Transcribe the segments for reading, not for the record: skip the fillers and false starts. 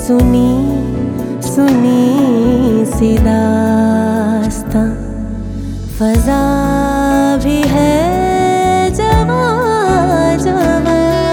सुनी सुनी सी दास्तां, फजा भी है जवां जवां।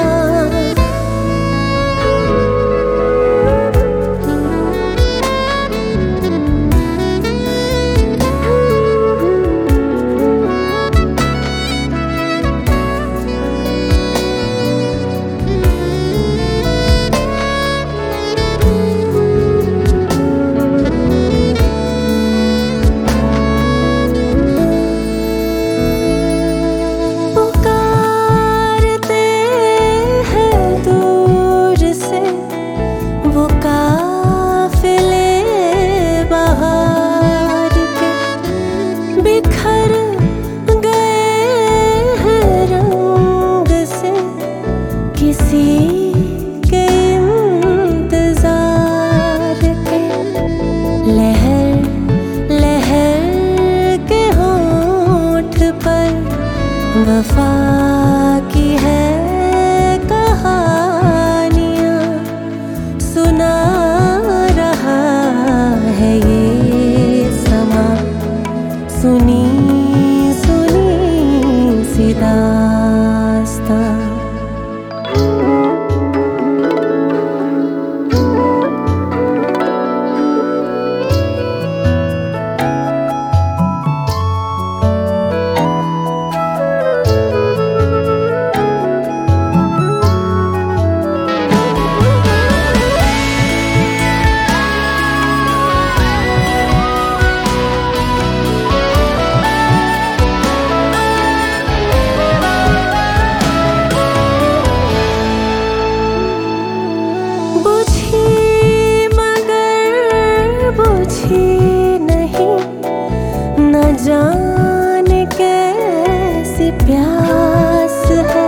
किसी के इंतजार के लहर लहर के होंठ पर वफा की है कहानियाँ, सुना रहा है ये समा, सुनी सुनी सी दास्तां। नहीं न जाने कैसी प्यास है,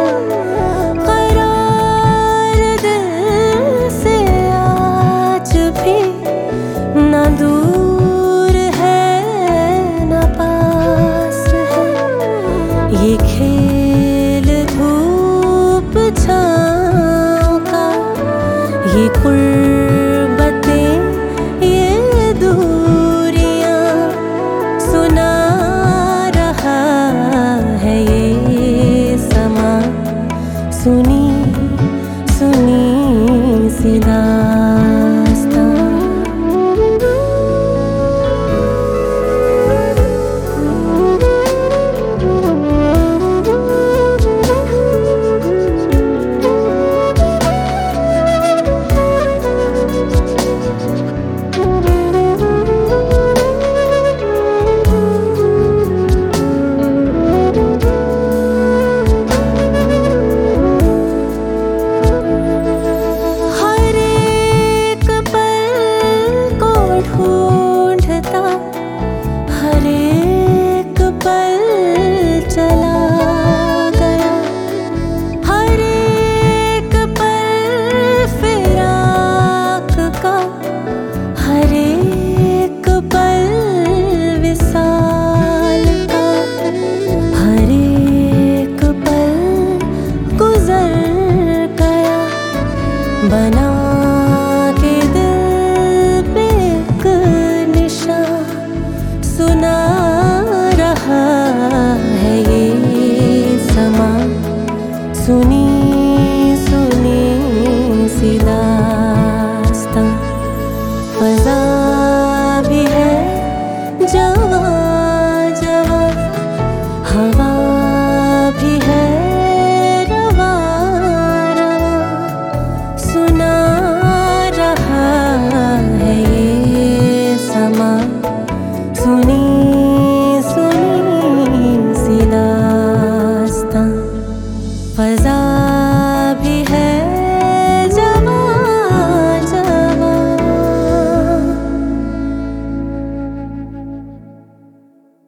करार दिल से आज भी न दूर है न पास है। ये खेल धूप छाँव का, ये कुर्बतें दूरियां, सुना रहा है ये समा, सुनी सुनी सी दास्तां। बना के दिल पे एक निशान, सुना रहा है ये समा, सुनी सुनी सी दास्तां। फजा भी है जवां जवां, हवा भी है सुनी सुनी सी दास्तां, फजा